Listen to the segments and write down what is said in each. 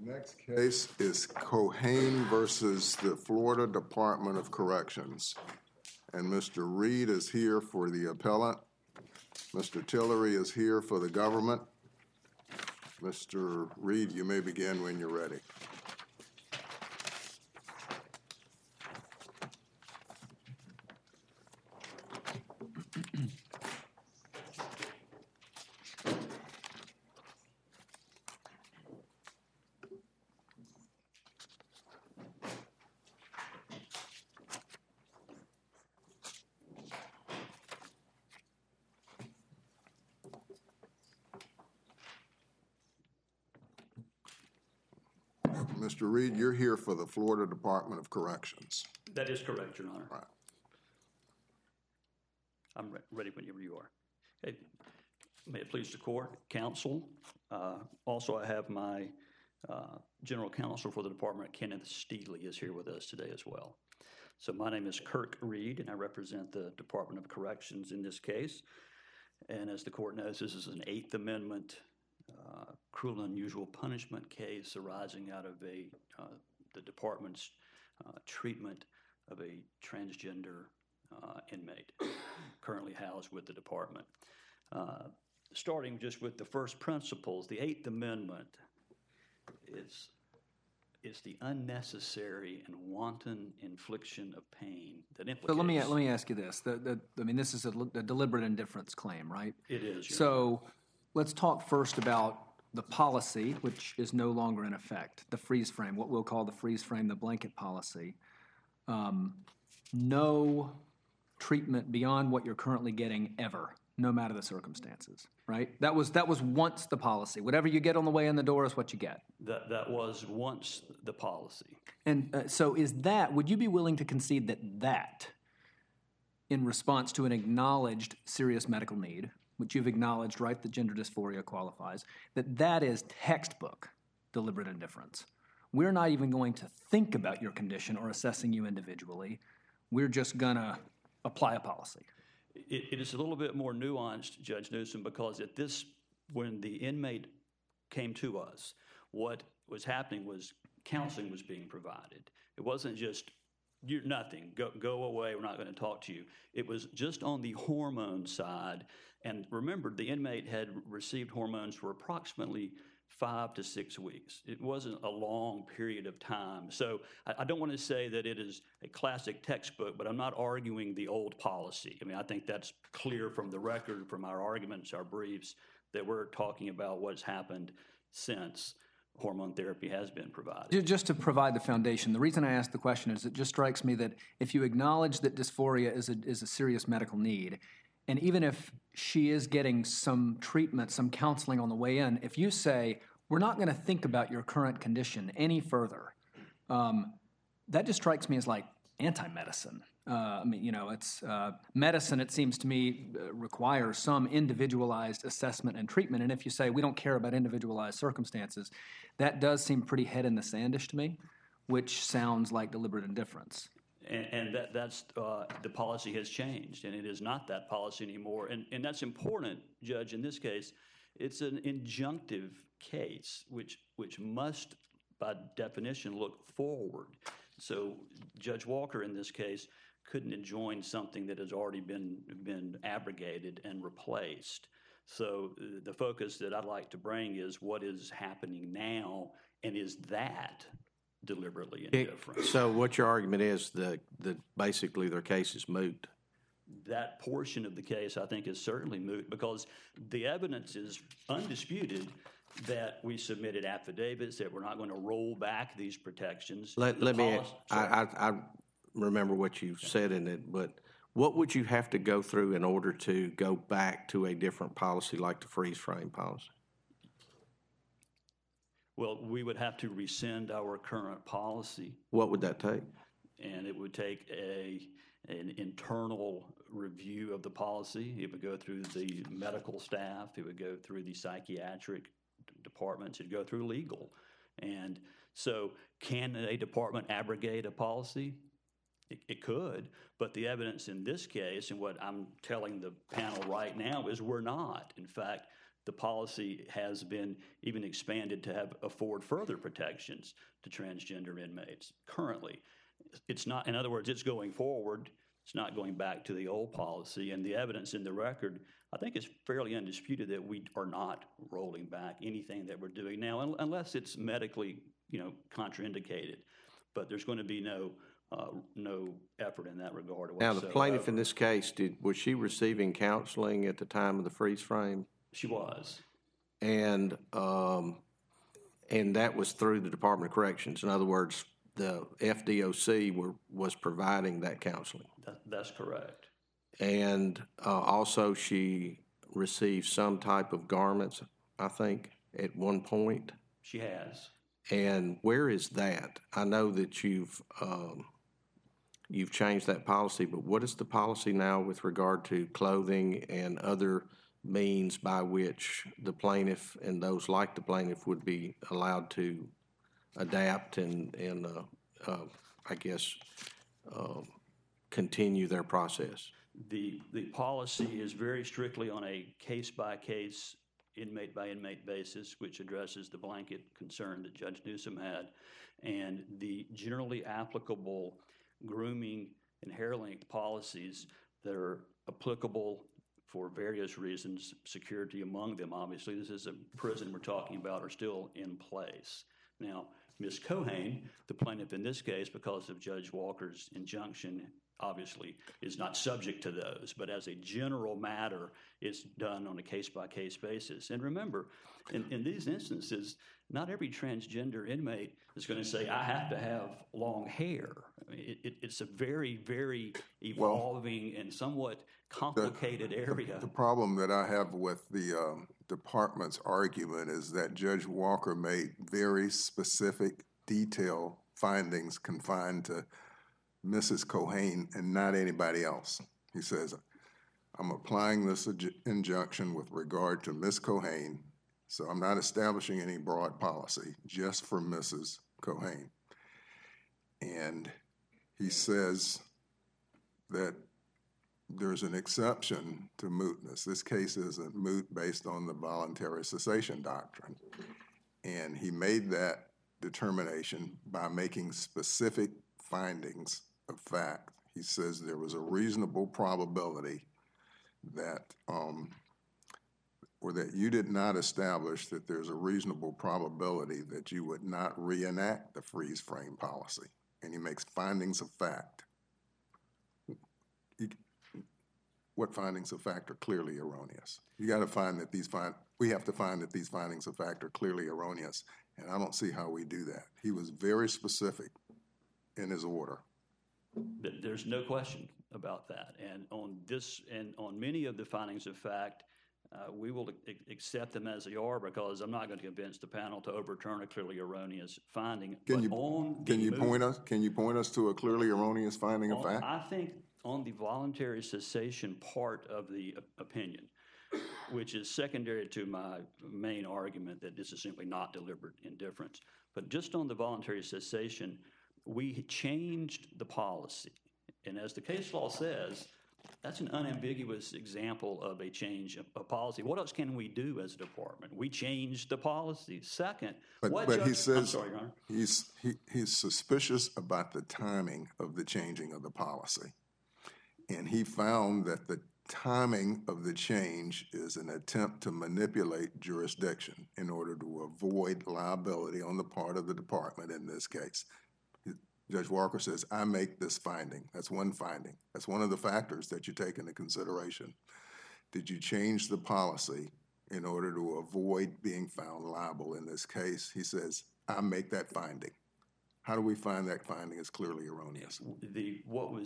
Next case is Cohane versus the Florida Department of Corrections. And Mr. Reed is here for the appellant. Mr. Tillery is here for the government. Mr. Reed, you may begin when you're ready. Mr. Reed, you're here for the Florida Department of Corrections. That is correct, Your Honor. Right. I'm ready whenever you are. Okay. May it please the court, counsel. Also, I have my general counsel for the department, Kenneth Steedley, is here with us today as well. So my name is Kirk Reed, and I represent the Department of Corrections in this case. And as the court knows, this is an Eighth Amendment cruel and unusual punishment case arising out of the department's treatment of a transgender inmate currently housed with the department. Starting just with the first principles, the Eighth Amendment is the unnecessary and wanton infliction of pain that implicates... So let me ask you this. I mean, this is a deliberate indifference claim, right? It is. So let's talk first about the policy, which is no longer in effect, the freeze frame, what we'll call the freeze frame, the blanket policy. No treatment beyond what you're currently getting ever, no matter the circumstances, right? That was once the policy. Whatever you get on the way in the door is what you get. That was once the policy. And so would you be willing to concede that in response to an acknowledged serious medical need, which you've acknowledged, right, that gender dysphoria qualifies, that is textbook deliberate indifference? We're not even going to think about your condition or assessing you individually. We're just going to apply a policy. It is a little bit more nuanced, Judge Newsom, because when the inmate came to us, what was happening was counseling was being provided. It wasn't just, you're nothing, go away, we're not going to talk to you. It was just on the hormone side. And remember, the inmate had received hormones for approximately 5 to 6 weeks. It wasn't a long period of time. So I don't want to say that it is a classic textbook, but I'm not arguing the old policy. I mean, I think that's clear from the record, from our arguments, our briefs, that we're talking about what's happened since hormone therapy has been provided. Just to provide the foundation, the reason I ask the question is it just strikes me that if you acknowledge that dysphoria is a serious medical need, and even if she is getting some treatment, some counseling on the way in, if you say, we're not going to think about your current condition any further, that just strikes me as like anti-medicine. I mean, you know, it's medicine, it seems to me, requires some individualized assessment and treatment. And if you say we don't care about individualized circumstances, that does seem pretty head in the sandish to me, which sounds like deliberate indifference. And that's the policy has changed, and it is not that policy anymore. And that's important, Judge, in this case. It's an injunctive case, which must, by definition, look forward. So Judge Walker, in this case, couldn't enjoin something that has already been abrogated and replaced. So the focus that I'd like to bring is what is happening now, and is that deliberately indifferent? So what your argument is that basically their case is moot? That portion of the case, I think, is certainly moot because the evidence is undisputed that we submitted affidavits that we're not going to roll back these protections. I remember what you said in it, but what would you have to go through in order to go back to a different policy like the freeze frame policy? Well, we would have to rescind our current policy. What would that take? And it would take an internal review of the policy. It would go through the medical staff. It would go through the psychiatric departments. It would go through legal. And so can a department abrogate a policy? It could, but the evidence in this case and what I'm telling the panel right now is we're not. In fact, the policy has been even expanded to afford further protections to transgender inmates currently. It's not, in other words, it's going forward. It's not going back to the old policy. And the evidence in the record, I think, is fairly undisputed that we are not rolling back anything that we're doing now, unless it's medically, contraindicated. But there's going to be no effort in that regard whatsoever. Now, the plaintiff in this case, was she receiving counseling at the time of the freeze frame? She was. And that was through the Department of Corrections. In other words, the FDOC was providing that counseling. That's correct. And also she received some type of garments, I think, at one point. She has. And where is that? I know that you've changed that policy, but what is the policy now with regard to clothing and other means by which the plaintiff and those like the plaintiff would be allowed to adapt and I guess, continue their process? The policy is very strictly on a case-by-case, inmate-by-inmate basis, which addresses the blanket concern that Judge Newsom had. And the generally applicable grooming and hair length policies that are applicable for various reasons, security among them, obviously, this is a prison we're talking about, are still in place. Now, Ms. Cohane, the plaintiff in this case, because of Judge Walker's injunction, obviously is not subject to those, but as a general matter, it's done on a case-by-case basis. And remember, in these instances, not every transgender inmate is going to say, I have to have long hair. I mean, it's a very, very evolving and somewhat complicated area. The problem that I have with the department's argument is that Judge Walker made very specific, detailed findings confined to Mrs. Cohane and not anybody else. He says, I'm applying this injunction with regard to Ms. Cohane, so I'm not establishing any broad policy, just for Mrs. Cohane. And he says that there's an exception to mootness. This case isn't moot based on the voluntary cessation doctrine. And he made that determination by making specific findings of fact. He says there was a reasonable probability that, or that you did not establish that there's a reasonable probability that you would not reenact the freeze frame policy. And he makes findings of fact. What findings of fact are clearly erroneous? You got to find that we have to find that these findings of fact are clearly erroneous. And I don't see how we do that. He was very specific in his order. There's no question about that. And on this, and on many of the findings of fact, we will accept them as they are, because I'm not going to convince the panel to overturn a clearly erroneous finding. Can you point us to a clearly erroneous finding of fact? I think on the voluntary cessation part of the opinion, which is secondary to my main argument that this is simply not deliberate indifference, but just on the voluntary cessation, we changed the policy. And as the case law says, that's an unambiguous example of a change of policy. What else can we do as a department? We changed the policy. Second, but he says, I'm sorry, Your Honor. He's suspicious about the timing of the changing of the policy. And he found that the timing of the change is an attempt to manipulate jurisdiction in order to avoid liability on the part of the department in this case. Judge Walker says, I make this finding. That's one finding. That's one of the factors that you take into consideration. Did you change the policy in order to avoid being found liable in this case? He says, I make that finding. How do we find that finding is clearly erroneous? The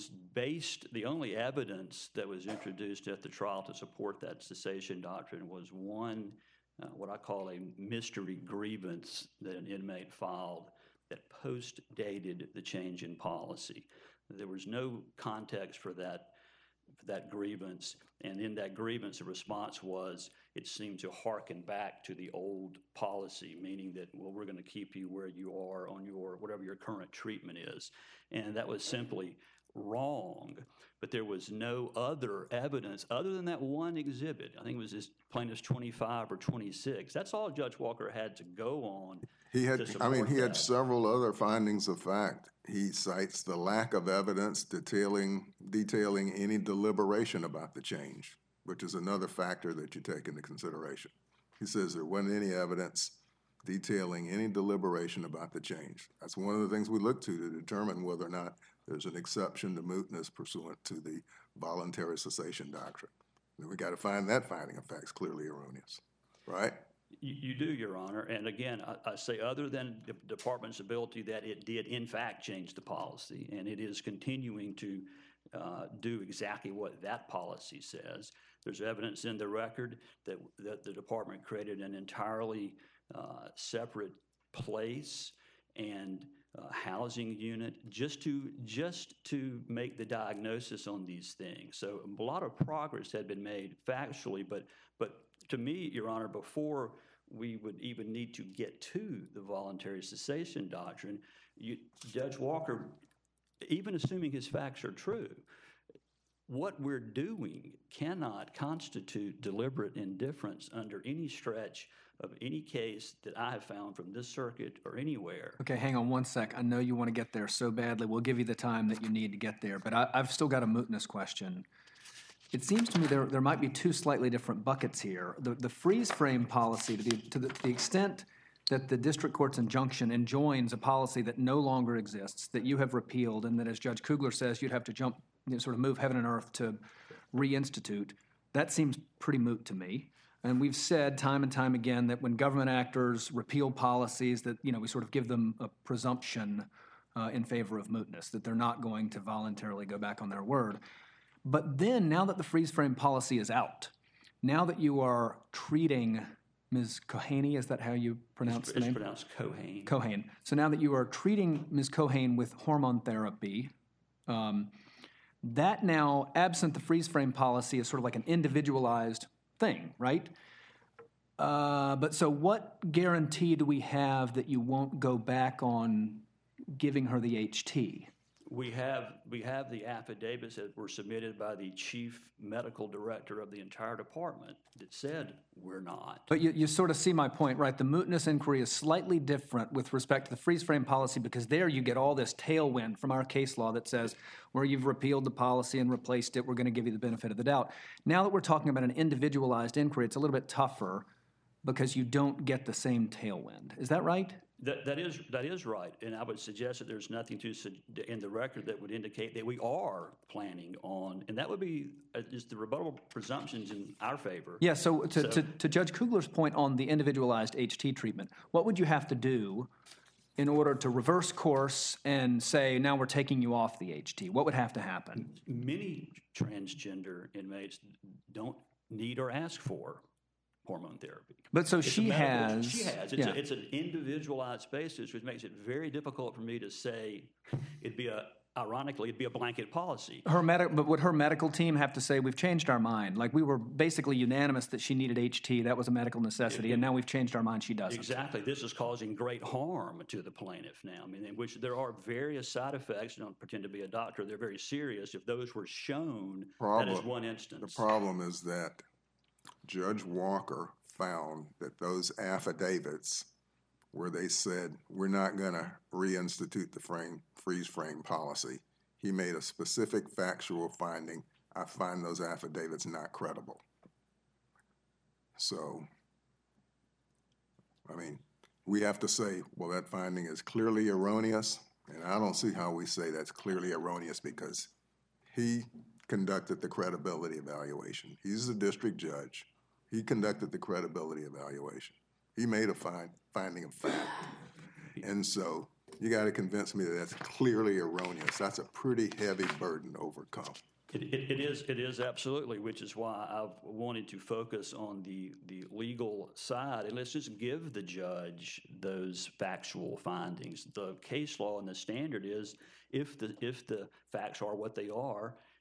only evidence that was introduced at the trial to support that cessation doctrine was one, what I call a mystery grievance that an inmate filed that post-dated the change in policy. There was no context for that grievance, and in that grievance, the response was it seemed to hearken back to the old policy, meaning that, well, we're going to keep you where you are on your whatever your current treatment is. And that was simply wrong, but there was no other evidence other than that one exhibit. I think it was this plaintiff's 25 or 26. That's all Judge Walker had to go on. He had that. several other findings of fact. He cites the lack of evidence detailing any deliberation about the change, which is another factor that you take into consideration. He says there wasn't any evidence detailing any deliberation about the change. That's one of the things we look to determine whether or not there's an exception to mootness pursuant to the voluntary cessation doctrine. And we got to find that finding of facts clearly erroneous, right? You do, Your Honor. And again, I say other than the department's ability that it did in fact change the policy, and it is continuing to do exactly what that policy says. There's evidence in the record that the department created an entirely separate place and housing unit just to make the diagnosis on these things. So a lot of progress had been made factually, but to me, Your Honor, before we would even need to get to the voluntary cessation doctrine, Judge Walker, even assuming his facts are true, what we're doing cannot constitute deliberate indifference under any stretch of any case that I have found from this circuit or anywhere. Okay, hang on one sec. I know you want to get there so badly. We'll give you the time that you need to get there, but I've still got a mootness question. It seems to me there might be two slightly different buckets here. The freeze frame policy, to the extent that the district court's injunction enjoins a policy that no longer exists, that you have repealed, and that, as Judge Kugler says, you'd have to sort of move heaven and earth to reinstitute, that seems pretty moot to me. And we've said time and time again that when government actors repeal policies, that we sort of give them a presumption in favor of mootness, that they're not going to voluntarily go back on their word. But then, now that the freeze frame policy is out, now that you are treating Ms. Cohaney, is that how you pronounce the name? It's pronounced Cohane. Cohane. So now that you are treating Ms. Cohane with hormone therapy, that now, absent the freeze frame policy, is sort of like an individualized thing, right? But so what guarantee do we have that you won't go back on giving her the HT? We have the affidavits that were submitted by the chief medical director of the entire department that said we're not. But you sort of see my point, right? The mootness inquiry is slightly different with respect to the freeze frame policy, because there you get all this tailwind from our case law that says where you've repealed the policy and replaced it, we're going to give you the benefit of the doubt. Now that we're talking about an individualized inquiry, it's a little bit tougher because you don't get the same tailwind. Is that right? That is right, and I would suggest that there's nothing in the record that would indicate that we are planning on, and that would be just the rebuttable presumptions in our favor. Yeah, so to Judge Kugler's point on the individualized HT treatment, what would you have to do in order to reverse course and say, now we're taking you off the HT? What would have to happen? Many transgender inmates don't need or ask for hormone therapy. But so she has. It's an individualized basis, which makes it very difficult for me to say ironically, it'd be a blanket policy. But would her medical team have to say, we've changed our mind? Like, we were basically unanimous that she needed HT, that was a medical necessity, and now we've changed our mind, she doesn't. Exactly. This is causing great harm to the plaintiff now. I mean, in which there are various side effects. I don't pretend to be a doctor. They're very serious. If those were shown, that is one instance. The problem is that Judge Walker found that those affidavits where they said, we're not going to reinstitute the freeze frame policy, he made a specific factual finding. I find those affidavits not credible. So, I mean, we have to say, well, that finding is clearly erroneous, and I don't see how we say that's clearly erroneous because he conducted the credibility evaluation. He's the district judge. He conducted the credibility evaluation. He made a finding of fact. And so you got to convince me that that's clearly erroneous. That's a pretty heavy burden to overcome. It is absolutely, which is why I've wanted to focus on the legal side. And let's just give the judge those factual findings. The case law and the standard is if the facts are what they are,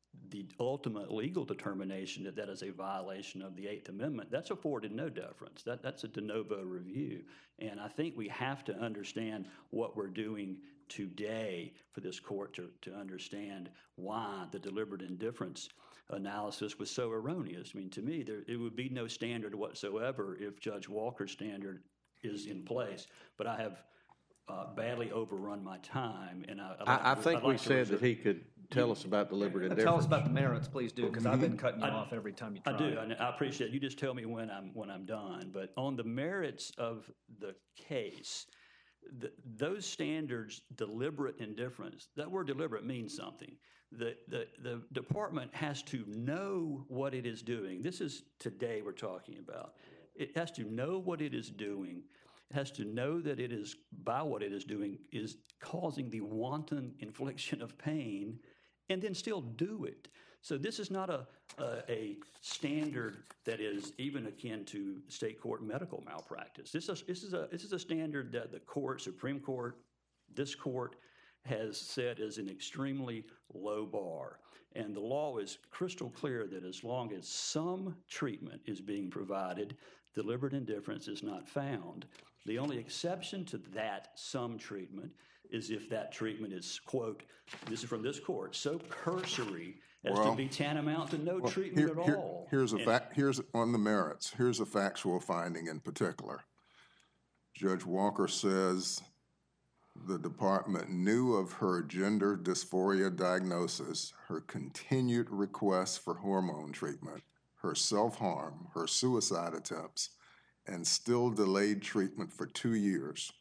the ultimate legal determination that that is a violation of the Eighth Amendment, that's afforded no deference. That's a de novo review. And I think we have to understand what we're doing today for this court to understand why the deliberate indifference analysis was so erroneous. I mean, to me, it would be no standard whatsoever if Judge Walker's standard is in place. But I have badly overrun my time, and I think we said that he could tell us about deliberate indifference. Tell us about the merits, please do, because I've been cutting you off every time you try. I do, and I appreciate it. You just tell me when I'm done. But on the merits of the case, those standards, deliberate indifference, that word deliberate means something. The department has to know what it is doing. This is today we're talking about. It has to know what it is doing. It has to know that it is, by what it is doing, is causing the wanton infliction of pain, and then still do it. So this is not a standard that is even akin to state court medical malpractice. This is a standard that the court, Supreme Court, this court has said is an extremely low bar. And the law is crystal clear that as long as some treatment is being provided, deliberate indifference is not found. The only exception to that some treatment is if that treatment is, quote, this is from this court, so cursory as to be tantamount to no treatment at all. Here's on the merits. Here's a factual finding in particular. Judge Walker says the department knew of her gender dysphoria diagnosis, her continued requests for hormone treatment, her self-harm, her suicide attempts, and still delayed treatment for 2 years.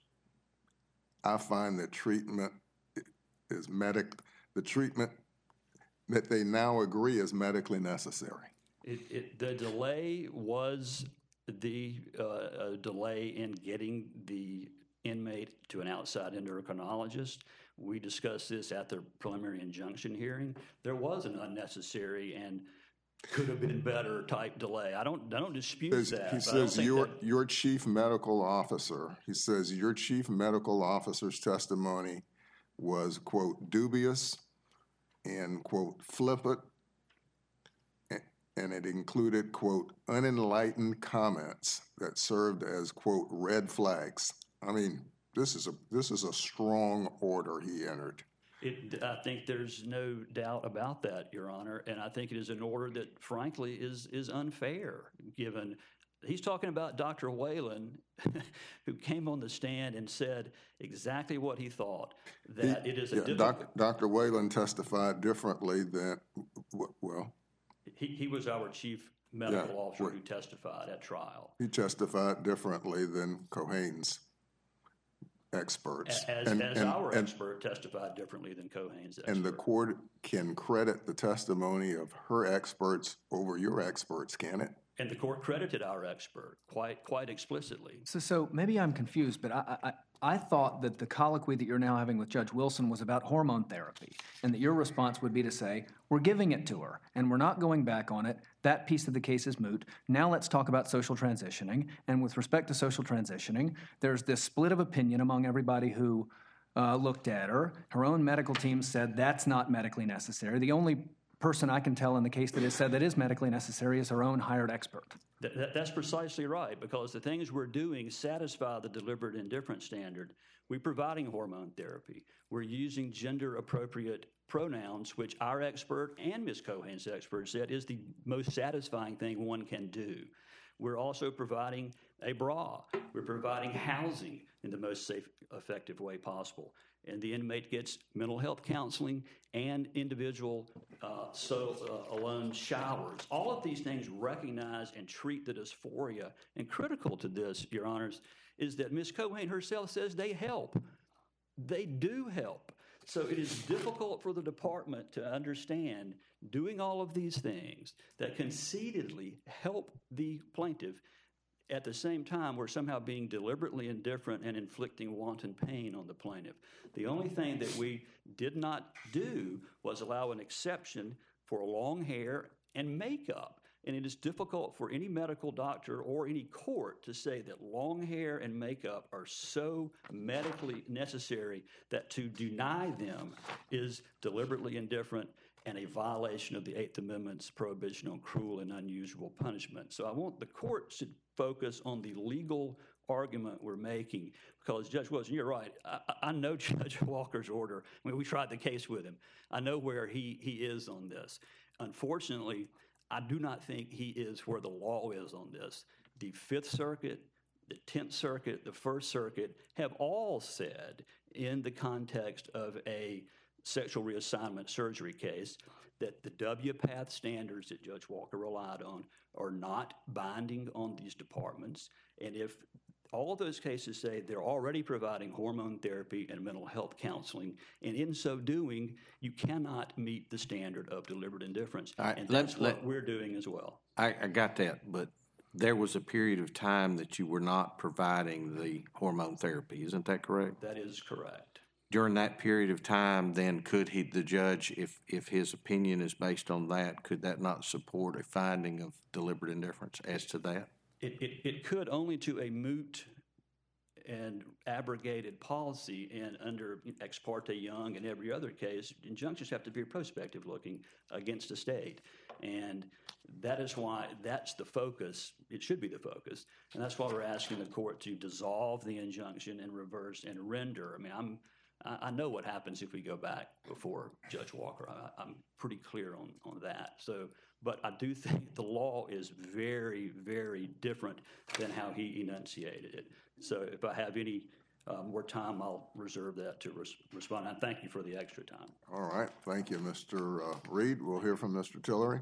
I find that treatment is the treatment that they now agree is medically necessary. The delay was the delay in getting the inmate to an outside endocrinologist. We discussed this at the preliminary injunction hearing. There was an unnecessary and could have been better type delay. I don't dispute that. He says your chief medical officer, he says your chief medical officer's testimony was, quote, dubious and, quote, flippant, and it included, quote, unenlightened comments that served as, quote, red flags. I mean, this is a strong order he entered. I think there's no doubt about that, Your Honor, and I think it is an order that, frankly, is unfair, given he's talking about Dr. Whalen, who came on the stand and said exactly what he thought, that it is a difficult... Dr. Whalen testified differently than, well... He was our chief medical officer who testified at trial. He testified differently than Cohane's experts. As our expert testified differently than Cohane's expert. And the court can credit the testimony of her experts over your experts, can it? And the court credited our expert quite explicitly. So maybe I'm confused, but I thought that the colloquy that you're now having with Judge Wilson was about hormone therapy, and that your response would be to say, we're giving it to her, and we're not going back on it. That piece of the case is moot. Now let's talk about social transitioning. And with respect to social transitioning, there's this split of opinion among everybody who looked at her. Her own medical team said that's not medically necessary. The only person I can tell in the case that has said that is medically necessary is her own hired expert. That's precisely right, because the things we're doing satisfy the deliberate indifference standard. We're providing hormone therapy. We're using gender-appropriate pronouns, which our expert and Ms. Cohane's expert said is the most satisfying thing one can do. We're also providing a bra. We're providing housing in the most safe, effective way possible. And the inmate gets mental health counseling and individual alone showers. All of these things recognize and treat the dysphoria. And critical to this, Your Honors, is that Ms. Cohane herself says they help. They do help. So it is difficult for the department to understand doing all of these things that conceitedly help the plaintiff. At the same time, we're somehow being deliberately indifferent and inflicting wanton pain on the plaintiff. The only thing that we did not do was allow an exception for long hair and makeup. And it is difficult for any medical doctor or any court to say that long hair and makeup are so medically necessary that to deny them is deliberately indifferent and a violation of the Eighth Amendment's prohibition on cruel and unusual punishment. So I want the court to focus on the legal argument we're making, because Judge Wilson, you're right. I know Judge Walker's order. I mean, we tried the case with him. I know where he is on this. Unfortunately, I do not think he is where the law is on this. The Fifth Circuit, the 10th Circuit, the First Circuit have all said in the context of a sexual reassignment surgery case that the WPATH standards that Judge Walker relied on are not binding on these departments. And if all of those cases say they're already providing hormone therapy and mental health counseling, and in so doing, you cannot meet the standard of deliberate indifference. And that's what we're doing as well. I got that, but there was a period of time that you were not providing the hormone therapy. Isn't that correct? That is correct. During that period of time, then could the judge, if his opinion is based on that, could that not support a finding of deliberate indifference as to that? It could, only to a moot and abrogated policy, and under Ex parte Young and every other case, injunctions have to be prospective looking against the state. And that is why that's the focus. It should be the focus. And that's why we're asking the court to dissolve the injunction and reverse and render. I mean, I know what happens if we go back before Judge Walker. I'm pretty clear on that. So, but I do think the law is very, very different than how he enunciated it. So if I have any more time, I'll reserve that to respond. And thank you for the extra time. All right. Thank you, Mr. Reed. We'll hear from Mr. Tillery.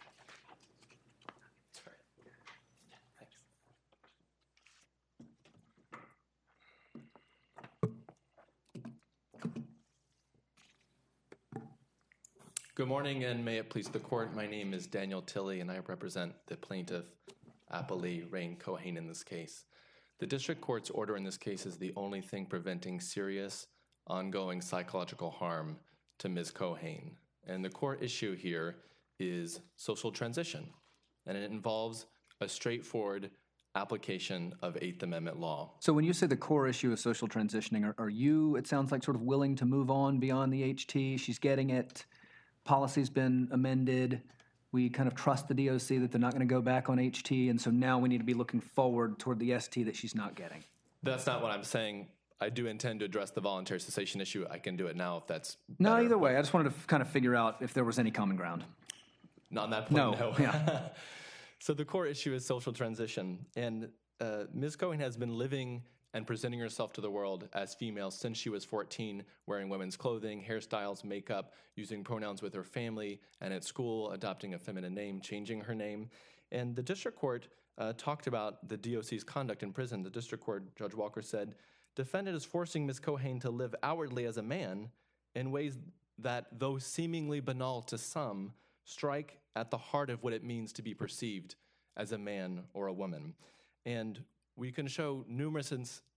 Good morning, and may it please the court. My name is Daniel Tilley, and I represent the plaintiff, appellee Rain Cohane, in this case. The district court's order in this case is the only thing preventing serious, ongoing psychological harm to Ms. Cohane. And the core issue here is social transition, and it involves a straightforward application of Eighth Amendment law. So when you say the core issue is social transitioning, are you, it sounds like, sort of willing to move on beyond the HT? She's getting it. Policy's been amended. We kind of trust the DOC that they're not going to go back on HT, and so now we need to be looking forward toward the ST that she's not getting. That's not what I'm saying. I do intend to address the voluntary cessation issue. I can do it now if that's No, better. either way. I just wanted to kind of figure out if there was any common ground. Not on that point, no. Yeah. So the core issue is social transition, and Ms. Cohane has been living and presenting herself to the world as female since she was 14, wearing women's clothing, hairstyles, makeup, using pronouns with her family, and at school, adopting a feminine name, changing her name. And the district court talked about the DOC's conduct in prison. The district court, Judge Walker said, defendant is forcing Ms. Cohane to live outwardly as a man in ways that, though seemingly banal to some, strike at the heart of what it means to be perceived as a man or a woman. And we can show numerous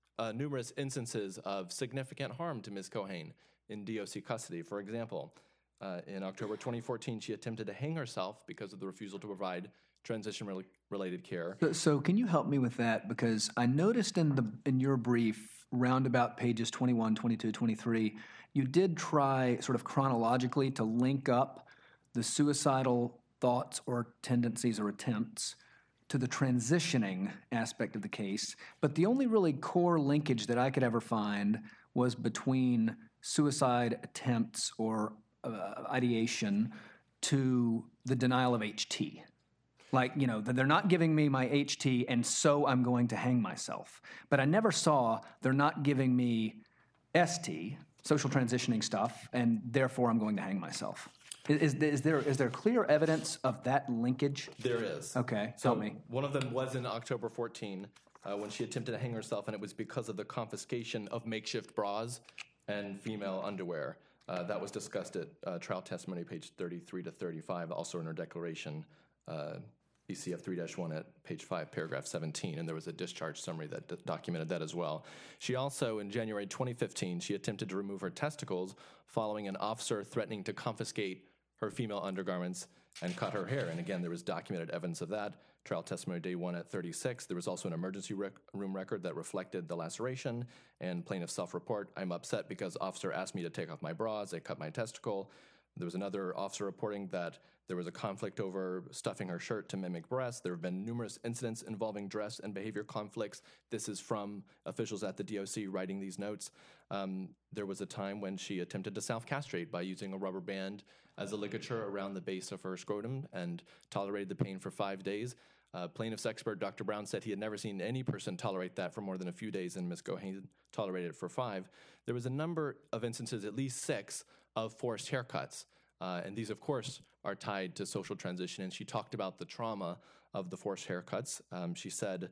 instances of significant harm to Ms. Cohane in DOC custody. For example, in October 2014, she attempted to hang herself because of the refusal to provide transition-related care. So can you help me with that? Because I noticed in your brief, roundabout pages 21, 22, 23, you did try sort of chronologically to link up the suicidal thoughts or tendencies or attempts to the transitioning aspect of the case, but the only really core linkage that I could ever find was between suicide attempts or ideation to the denial of HT. Like, you know, they're not giving me my HT and so I'm going to hang myself. But I never saw they're not giving me ST, social transitioning stuff, and therefore I'm going to hang myself. Is there clear evidence of that linkage? There is. Okay, So help me. one of them was in October 14 when she attempted to hang herself, and it was because of the confiscation of makeshift bras and female underwear. That was discussed at trial testimony, page 33 to 35, also in her declaration, ECF 3-1 at page 5, paragraph 17, and there was a discharge summary that documented that as well. She also, in January 2015, she attempted to remove her testicles following an officer threatening to confiscate her female undergarments and cut her hair. And again, there was documented evidence of that. Trial testimony day 1 at 36. There was also an emergency room record that reflected the laceration and plaintiff's self-report. I'm upset because officer asked me to take off my bras. They cut my testicle. There was another officer reporting that there was a conflict over stuffing her shirt to mimic breasts. There have been numerous incidents involving dress and behavior conflicts. This is from officials at the DOC writing these notes. There was a time when she attempted to self-castrate by using a rubber band as a ligature around the base of her scrotum and tolerated the pain for 5 days. Plaintiff's expert, Dr. Brown, said he had never seen any person tolerate that for more than a few days, and Ms. Gohane tolerated it for 5. There was a number of instances, at least 6, of forced haircuts. And these, of course, are tied to social transition. And she talked about the trauma of the forced haircuts. She said,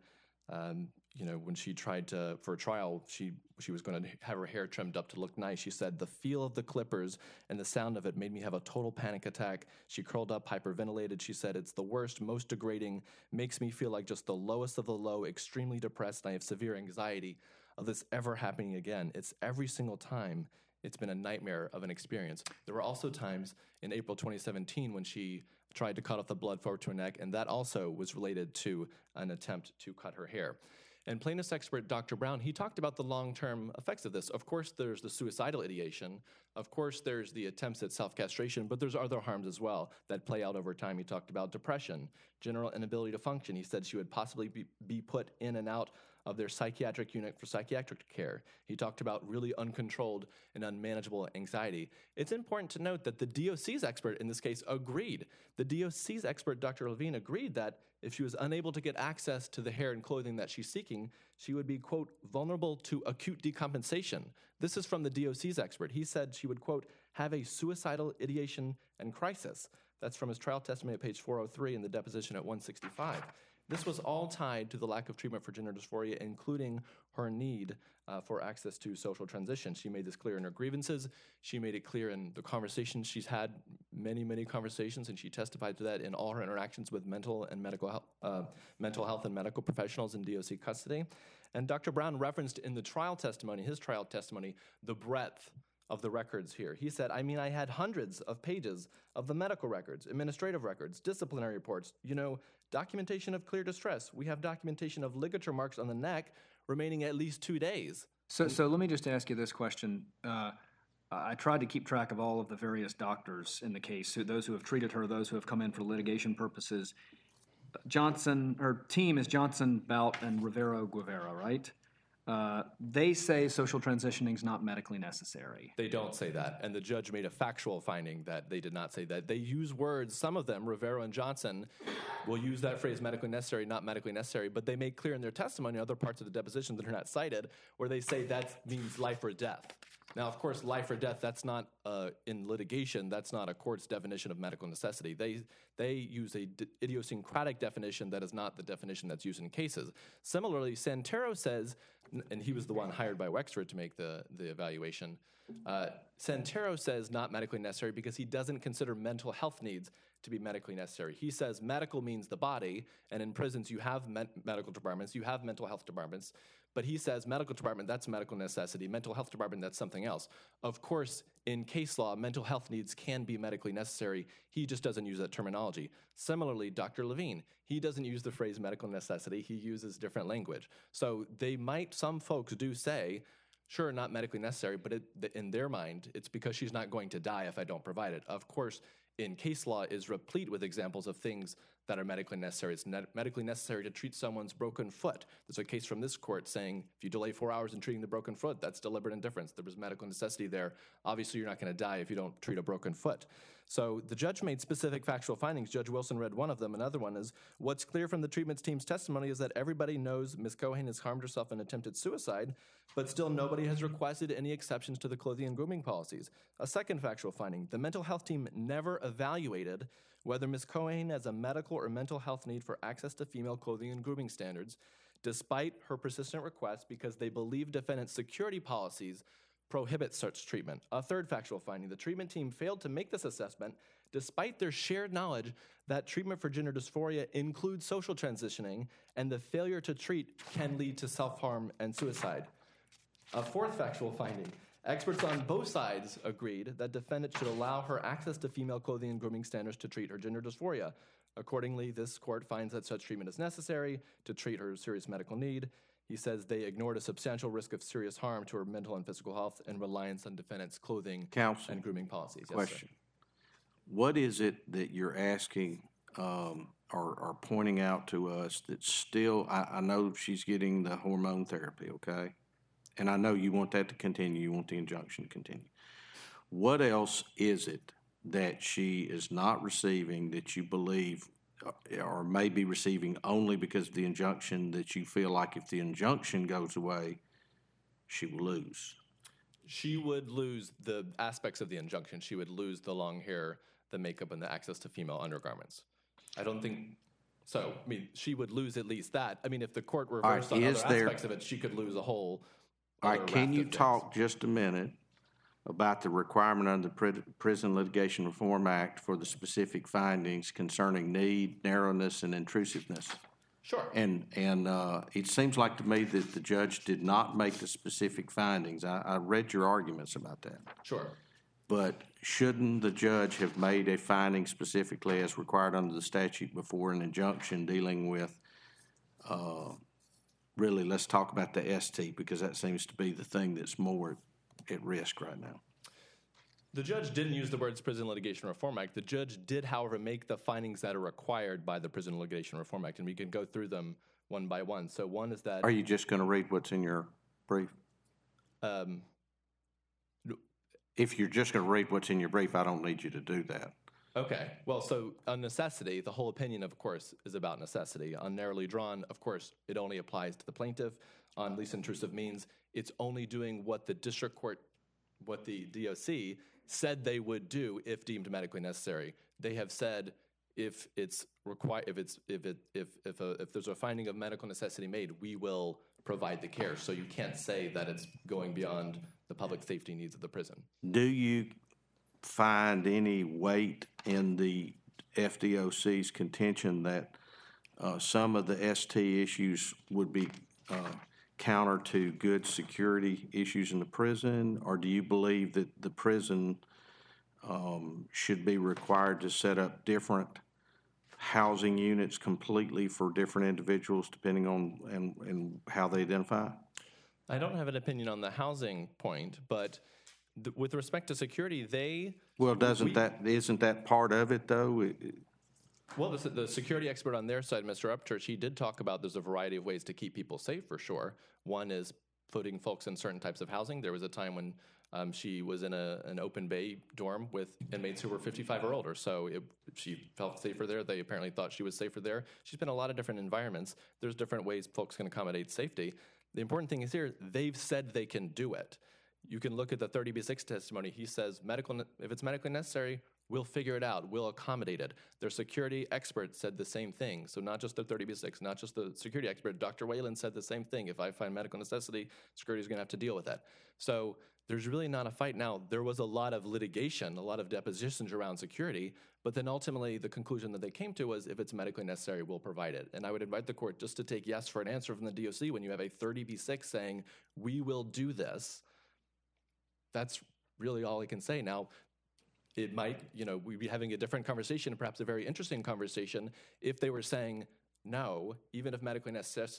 when she tried to, for a trial, she was going to have her hair trimmed up to look nice. She said, the feel of the clippers and the sound of it made me have a total panic attack. She curled up, hyperventilated. She said, it's the worst, most degrading, makes me feel like just the lowest of the low, extremely depressed, and I have severe anxiety of this ever happening again. It's every single time. It's been a nightmare of an experience. There were also times in April 2017 when she tried to cut off the blood forward to her neck, and that also was related to an attempt to cut her hair. And plaintiff's expert Dr. Brown, he talked about the long-term effects of this. Of course, there's the suicidal ideation. Of course, there's the attempts at self-castration, but there's other harms as well that play out over time. He talked about depression, general inability to function. He said she would possibly be put in and out of their psychiatric unit for psychiatric care. He talked about really uncontrolled and unmanageable anxiety. It's important to note that the DOC's expert in this case agreed. The DOC's expert, Dr. Levine, agreed that if she was unable to get access to the hair and clothing that she's seeking, she would be, quote, vulnerable to acute decompensation. This is from the DOC's expert. He said she would, quote, have a suicidal ideation and crisis. That's from his trial testimony at page 403 and the deposition at 165. This was all tied to the lack of treatment for gender dysphoria, including her need for access to social transition. She made this clear in her grievances. She made it clear in the conversations. She's had many, many conversations, and she testified to that in all her interactions with mental health and medical professionals in DOC custody. And Dr. Brown referenced in the trial testimony, his trial testimony, the breadth of the records here. He said, I had hundreds of pages of the medical records, administrative records, disciplinary reports, documentation of clear distress. We have documentation of ligature marks on the neck remaining at least 2 days. So let me just ask you this question. I tried to keep track of all of the various doctors in the case, those who have treated her, those who have come in for litigation purposes. Her team is Johnson, Bout, and Rivero-Guevara, right? They say social transitioning is not medically necessary. They don't say that, and the judge made a factual finding that they did not say that. They use words, some of them, Rivero and Johnson, will use that phrase medically necessary, not medically necessary, but they make clear in their testimony, other parts of the deposition that are not cited, where they say that means life or death. Now, of course, life or death, that's not, in litigation, that's not a court's definition of medical necessity. They use a idiosyncratic definition that is not the definition that's used in cases. Similarly, Santero says, and he was the one hired by Wexford to make the evaluation, Santero says not medically necessary because he doesn't consider mental health needs to be medically necessary. He says medical means the body, and in prisons you have medical departments, you have mental health departments, but he says medical department, that's medical necessity. Mental health department, that's something else. Of course, in case law, mental health needs can be medically necessary. He just doesn't use that terminology. Similarly, Dr. Levine, he doesn't use the phrase medical necessity. He uses different language. So some folks do say, sure, not medically necessary, but in their mind, it's because she's not going to die if I don't provide it. Of course, in case law is replete with examples of things that are medically necessary. It's medically necessary to treat someone's broken foot. There's a case from this court saying if you delay 4 hours in treating the broken foot, that's deliberate indifference. There was medical necessity there. Obviously, you're not going to die if you don't treat a broken foot. So the judge made specific factual findings. Judge Wilson read one of them. Another one is, what's clear from the treatment team's testimony is that everybody knows Ms. Gohane has harmed herself in attempted suicide, but still nobody has requested any exceptions to the clothing and grooming policies. A second factual finding, the mental health team never evaluated whether Ms. Gohane has a medical or mental health need for access to female clothing and grooming standards, despite her persistent requests because they believe defendant's security policies prohibit such treatment. A third factual finding, the treatment team failed to make this assessment despite their shared knowledge that treatment for gender dysphoria includes social transitioning and the failure to treat can lead to self-harm and suicide. A fourth factual finding, experts on both sides agreed that defendant should allow her access to female clothing and grooming standards to treat her gender dysphoria. Accordingly, this court finds that such treatment is necessary to treat her serious medical need. He says they ignored a substantial risk of serious harm to her mental and physical health and reliance on defendant's clothing Counsel, and grooming policies. Yes, question. sir. what is it that you're asking or pointing out to us that still, I know she's getting the hormone therapy, okay? And I know you want that to continue, you want the injunction to continue. What else is it that she is not receiving that you believe or may be receiving only because of the injunction that you feel like if the injunction goes away, she will lose? She would lose the aspects of the injunction. She would lose the long hair, the makeup, and the access to female undergarments. I don't think so. I mean, she would lose at least that. I mean, if the court reversed on other aspects of it, she could lose a whole. All right, can you talk just a minute about the requirement under the Prison Litigation Reform Act for the specific findings concerning need, narrowness, and intrusiveness? Sure. And it seems like to me that the judge did not make the specific findings. I read your arguments about that. Sure. But shouldn't the judge have made a finding specifically as required under the statute before an injunction dealing with, really, let's talk about the ST, because that seems to be the thing that's more at risk right now. The judge didn't use the words Prison Litigation Reform Act. The judge did, however, make the findings that are required by the Prison Litigation Reform Act, and we can go through them one by one. So one is that... Are you just going to read what's in your brief? If you're just going to read what's in your brief, I don't need you to do that. Okay. Well, so on necessity, the whole opinion, of course, is about necessity. On narrowly drawn, of course, it only applies to the plaintiff. On least intrusive means, it's only doing what the district court, what the DOC said they would do if deemed medically necessary. They have said if it's required, if there's a finding of medical necessity made, we will provide the care. So you can't say that it's going beyond the public safety needs of the prison. Do you find any weight in the FDOC's contention that some of the ST issues would be counter to good security issues in the prison, or do you believe that the prison should be required to set up different housing units completely for different individuals depending on and how they identify? I don't have an opinion on the housing point, but with respect to security, isn't that part of it though? Well, the security expert on their side, Mr. Upchurch, he did talk about there's a variety of ways to keep people safe for sure. One is putting folks in certain types of housing. There was a time when she was in an open bay dorm with inmates who were 55 or older, so she felt safer there. They apparently thought she was safer there. She's been in a lot of different environments. There's different ways folks can accommodate safety. The important thing is here, they've said they can do it. You can look at the 30B6 testimony. He says, if it's medically necessary, we'll figure it out. We'll accommodate it. Their security expert said the same thing. So not just the 30B6, not just the security expert. Dr. Whalen said the same thing. If I find medical necessity, security is going to have to deal with that. So there's really not a fight now. There was a lot of litigation, a lot of depositions around security, but then ultimately the conclusion that they came to was if it's medically necessary, we'll provide it. And I would invite the court just to take yes for an answer from the DOC when you have a 30B6 saying, we will do this. That's really all I can say. Now, it might, we'd be having a different conversation, perhaps a very interesting conversation, if they were saying, no, even if medically necessary,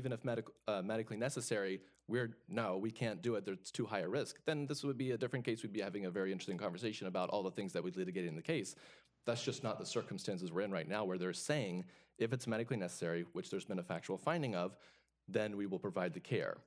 we can't do it, it's too high a risk. Then this would be a different case. We'd be having a very interesting conversation about all the things that we'd litigate in the case. That's just not the circumstances we're in right now, where they're saying, if it's medically necessary, which there's been a factual finding of, then we will provide the care.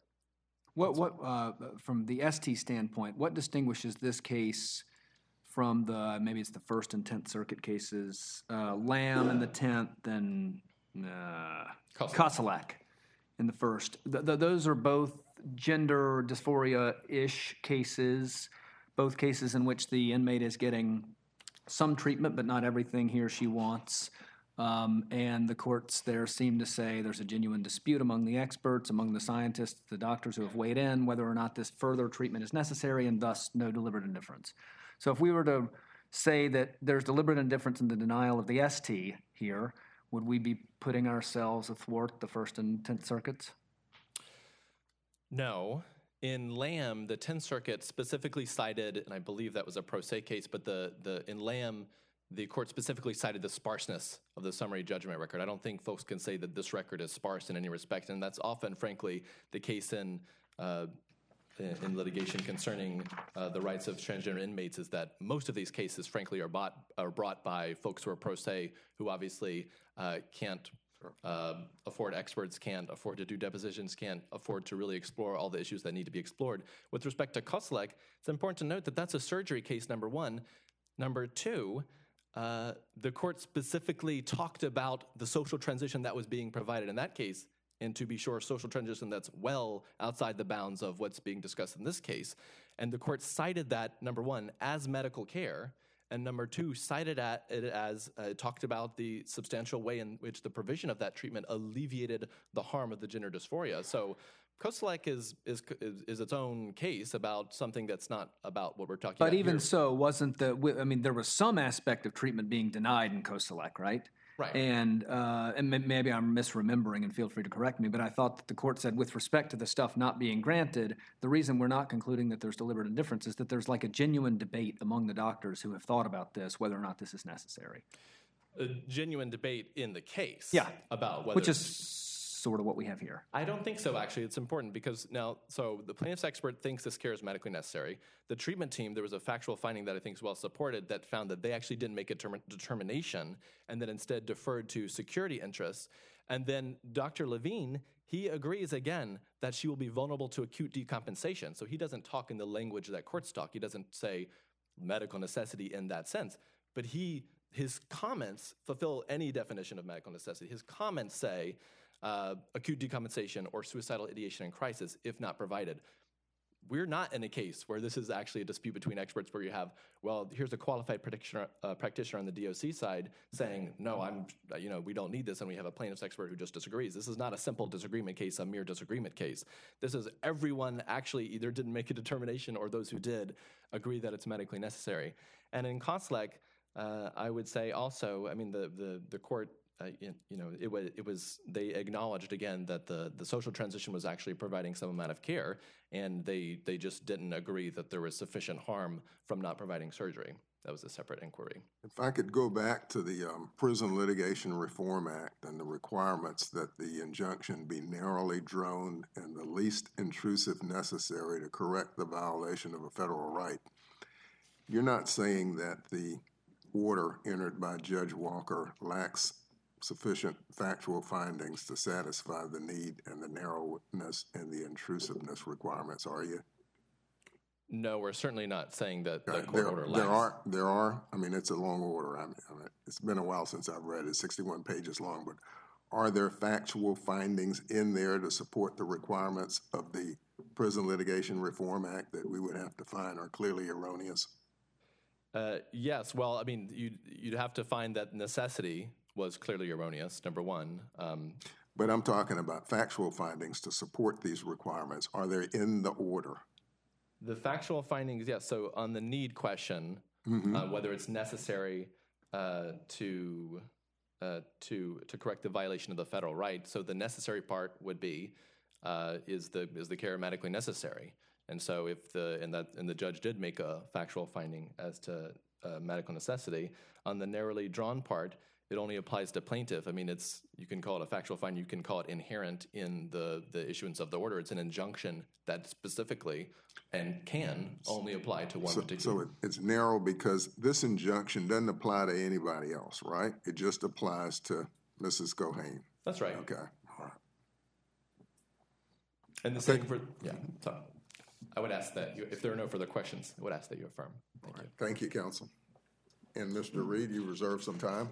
From the ST standpoint, what distinguishes this case from maybe it's the First and Tenth Circuit cases, Lamb in the 10th and Koselleck in the first? Those are both gender dysphoria-ish cases, both cases in which the inmate is getting some treatment but not everything he or she wants. And the courts there seem to say there's a genuine dispute among the experts, among the scientists, the doctors who have weighed in, whether or not this further treatment is necessary, and thus no deliberate indifference. So if we were to say that there's deliberate indifference in the denial of the ST here, would we be putting ourselves athwart the First and Tenth Circuits? No. In Lamb, the 10th Circuit specifically cited, and I believe that was a pro se case, but in Lamb, the court specifically cited the sparseness of the summary judgment record. I don't think folks can say that this record is sparse in any respect, and that's often, frankly, the case in in litigation concerning the rights of transgender inmates is that most of these cases, frankly, are brought by folks who are pro se, who obviously can't afford experts, can't afford to do depositions, can't afford to really explore all the issues that need to be explored. With respect to Koselleck, it's important to note that that's a surgery case, number one. Number two, the court specifically talked about the social transition that was being provided in that case, and to be sure, social transition that's well outside the bounds of what's being discussed in this case. And the court cited that, number one, as medical care, and number two, cited it as, talked about the substantial way in which the provision of that treatment alleviated the harm of the gender dysphoria. So Koselleck is its own case about something that's not about what we're talking about But even here. so, wasn't there was some aspect of treatment being denied in Koselleck, right? Right. And maybe I'm misremembering, and feel free to correct me, but I thought that the court said with respect to the stuff not being granted, the reason we're not concluding that there's deliberate indifference is that there's like a genuine debate among the doctors who have thought about this, whether or not this is necessary. A genuine debate in the case Yeah. about whether Which is sort of what we have here. I don't think so, actually. It's important because now, so the plaintiff's expert thinks this care is medically necessary. The treatment team, there was a factual finding that I think is well supported that found that they actually didn't make a determination and that instead deferred to security interests. And then Dr. Levine, he agrees again that she will be vulnerable to acute decompensation. So he doesn't talk in the language that courts talk. He doesn't say medical necessity in that sense. But his comments fulfill any definition of medical necessity. His comments say, acute decompensation or suicidal ideation and crisis if not provided. We're not in a case where this is actually a dispute between experts where you have, well, here's a qualified practitioner on the DOC side saying, no, we don't need this, and we have a plaintiff's expert who just disagrees. This is not a simple disagreement case, a mere disagreement case. This is everyone actually either didn't make a determination or those who did agree that it's medically necessary. And in Koselleck, I would say also, I mean, the court, they acknowledged again that the social transition was actually providing some amount of care, and they just didn't agree that there was sufficient harm from not providing surgery. That was a separate inquiry. If I could go back to the Prison Litigation Reform Act and the requirements that the injunction be narrowly drawn and the least intrusive necessary to correct the violation of a federal right, you're not saying that the order entered by Judge Walker lacks sufficient factual findings to satisfy the need and the narrowness and the intrusiveness requirements, are you? No, we're certainly not saying that the court order lacks. There are. I mean, it's a long order. I mean, it's been a while since I've read it, 61 pages long, but are there factual findings in there to support the requirements of the Prison Litigation Reform Act that we would have to find are clearly erroneous? Yes. Well, I mean, you'd have to find that necessity was clearly erroneous, number one. But I'm talking about factual findings to support these requirements. Are they in the order? The factual findings, yes. So on the need question, whether it's necessary to correct the violation of the federal right, so the necessary part would be is the care medically necessary? And so if the judge did make a factual finding as to medical necessity, on the narrowly drawn part, it only applies to plaintiff. I mean, you can call it a factual finding, you can call it inherent in the issuance of the order. It's an injunction that specifically and can only apply to one particular. So it's narrow because this injunction doesn't apply to anybody else, right? It just applies to Mrs. Gohane. That's right. Okay. All right. And the same for, yeah. So I would ask that if there are no further questions, I would ask that you affirm. Thank you. Thank you, counsel. And Mr. Reed, you reserve some time.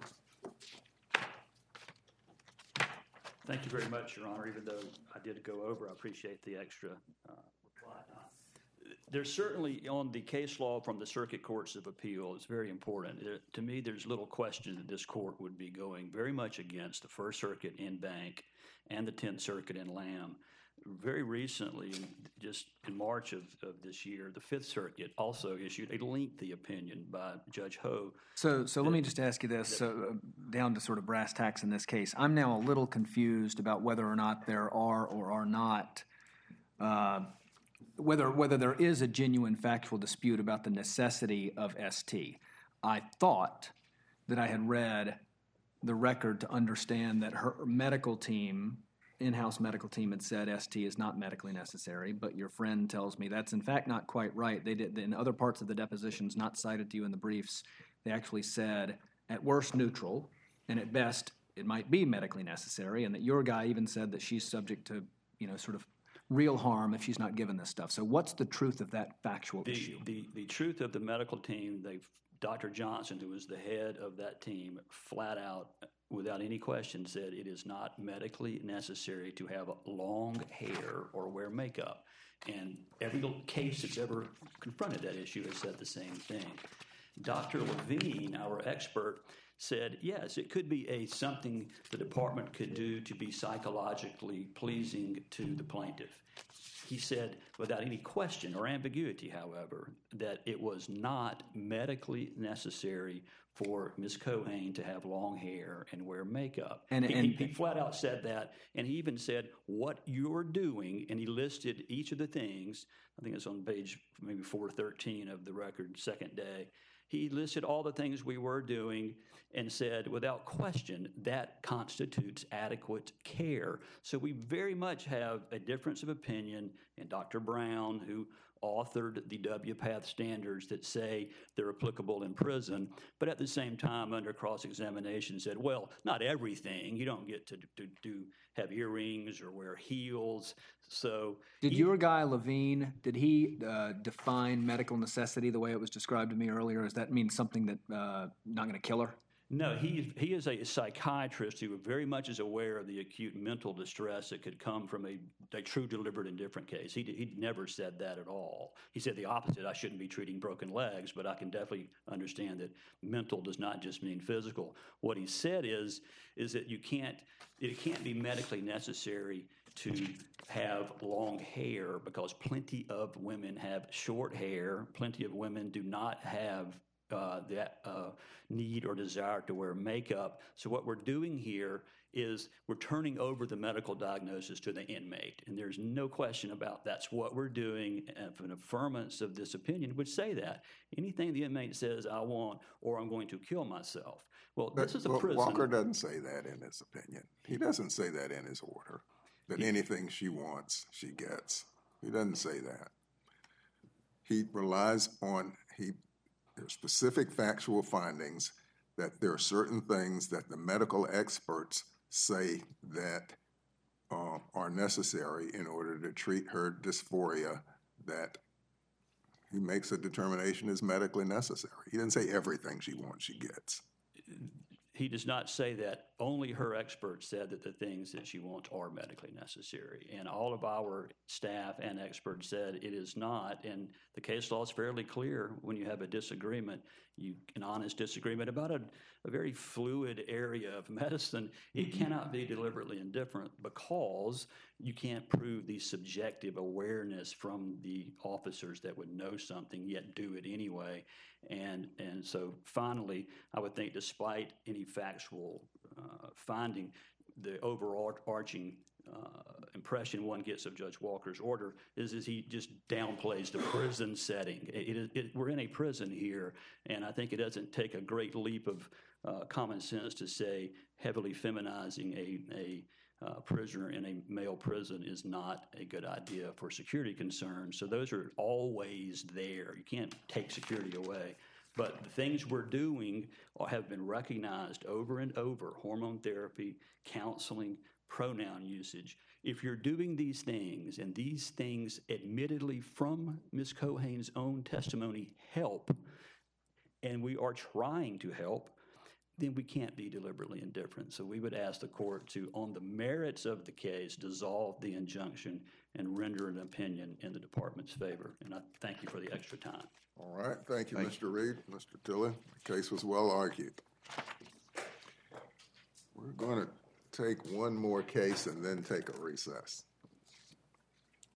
Thank you very much, Your Honor. Even though I did go over, I appreciate the extra reply time. There's certainly, on the case law from the circuit courts of appeal, it's very important. To me, there's little question that this court would be going very much against the First Circuit in Bank and the 10th Circuit in Lamb. Very recently, just in March of this year, the Fifth Circuit also issued a lengthy opinion by Judge Ho. So let me just ask you this, down to sort of brass tacks in this case. I'm now a little confused about whether or not there are or are not, whether there is a genuine factual dispute about the necessity of ST. I thought that I had read the record to understand that her medical team in-house medical team had said ST is not medically necessary, but your friend tells me that's in fact not quite right. They did, in other parts of the depositions not cited to you in the briefs, they actually said at worst neutral, and at best it might be medically necessary, and that your guy even said that she's subject to, sort of real harm if she's not given this stuff. So what's the truth of that factual issue? The truth of the medical team, Dr. Johnson, who was the head of that team, flat out, without any question, said it is not medically necessary to have long hair or wear makeup. And every case that's ever confronted that issue has said the same thing. Dr. Levine, our expert, said, yes, it could be something the department could do to be psychologically pleasing to the plaintiff. He said, without any question or ambiguity, however, that it was not medically necessary for Ms. Cohane to have long hair and wear makeup. He flat out said that, and he even said, what you're doing, and he listed each of the things, I think it's on page maybe 413 of the record, second day. He listed all the things we were doing and said, without question, that constitutes adequate care. So we very much have a difference of opinion in Dr. Brown, who authored the WPATH standards that say they're applicable in prison, but at the same time, under cross-examination, said, well, not everything. You don't get to have earrings or wear heels. So did your guy, Levine, did he define medical necessity the way it was described to me earlier? Does that mean something that not going to kill her? No, he is a psychiatrist who very much is aware of the acute mental distress that could come from a true deliberate indifferent case. He never said that at all. He said the opposite. I shouldn't be treating broken legs, but I can definitely understand that mental does not just mean physical. What he said is that it can't be medically necessary to have long hair because plenty of women have short hair. Plenty of women do not have that need or desire to wear makeup. So what we're doing here is we're turning over the medical diagnosis to the inmate. And there's no question about that's what we're doing. If an affirmance of this opinion would say that. Anything the inmate says, I want, or I'm going to kill myself. Well, this is a prison. Walker doesn't say that in his opinion. He doesn't say that in his order, that anything she wants, she gets. He doesn't say that. He relies on, there are specific factual findings that there are certain things that the medical experts say that are necessary in order to treat her dysphoria, that he makes a determination is medically necessary. He didn't say everything she wants, she gets. He does not say that. Only her experts said that the things that she wants are medically necessary. And all of our staff and experts said it is not. And the case law is fairly clear when you have a disagreement, an honest disagreement about a very fluid area of medicine. It cannot be deliberately indifferent because you can't prove the subjective awareness from the officers that would know something yet do it anyway. And so finally, I would think despite any factual finding, the overarching impression one gets of Judge Walker's order is he just downplays the prison setting. We're in a prison here, and I think it doesn't take a great leap of common sense to say heavily feminizing a prisoner in a male prison is not a good idea for security concerns. So those are always there. You can't take security away. But the things we're doing have been recognized over and over: hormone therapy, counseling, pronoun usage. If you're doing these things, and these things admittedly from Ms. Cohane's own testimony help, and we are trying to help, then we can't be deliberately indifferent. So we would ask the court to, on the merits of the case, dissolve the injunction and render an opinion in the department's favor. And I thank you for the extra time. All right. Thank you, Mr. Reed. Mr. Tilley, the case was well argued. We're going to take one more case and then take a recess.